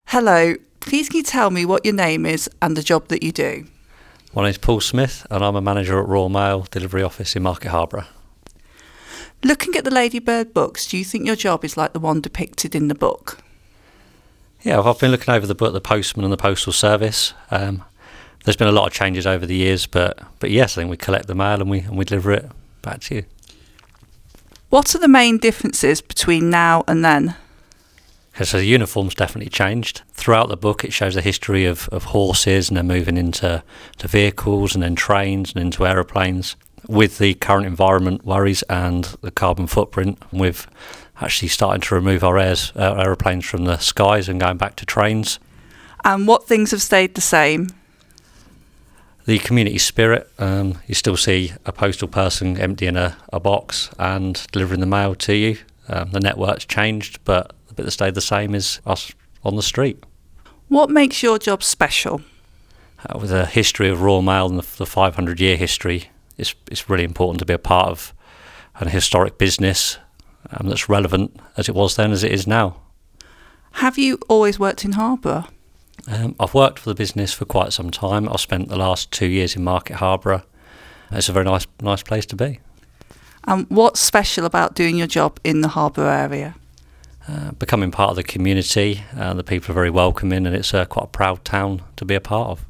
Hello, please can you tell me what your name is and the job that you do? My name's Paul Smith and I'm a manager at Royal Mail Delivery Office in Market Harborough. Looking at the Ladybird books, do you think your job is like the one depicted in the book? Yeah, I've been looking over the book, The Postman and the Postal Service. There's been a lot of changes over the years, but yes, I think we collect the mail and we deliver it back to you. What are the main differences between now and then? Okay, so the uniform's definitely changed. Throughout the book it shows the history of horses and then moving into vehicles and then trains and into aeroplanes. With the current environment worries and the carbon footprint, we've actually started to remove our aeroplanes from the skies and going back to trains. And what things have stayed the same? The community spirit, you still see a postal person emptying a box and delivering the mail to you. The network's changed, but the bit that stayed the same is us on the street. What makes your job special? With the history of Royal Mail and the 500-year history, it's really important to be a part of an historic business that's relevant as it was then as it is now. Have you always worked in Harborough? I've worked for the business for quite some time. I've spent the last 2 years in Market Harborough. It's a very nice place to be. And what's special about doing your job in the Harborough area? Becoming part of the community, the people are very welcoming and it's quite a proud town to be a part of.